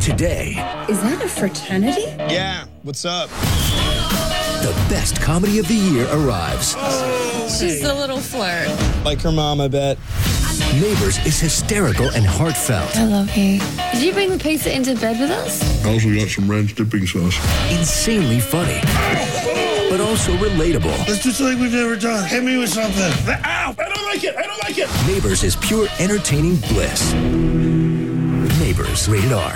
today. Is that a fraternity? Yeah, what's up? The best comedy of the year arrives. She's a little flirt. Like her mom, I bet. Neighbors is hysterical and heartfelt. I love you. Did you bring the pizza into bed with us? I also got some ranch dipping sauce. Insanely funny, but also relatable. Let's do something we've never done. Hit me with something. Ow! I don't like it! I don't like it! Neighbors is pure entertaining bliss. Neighbors, rated R.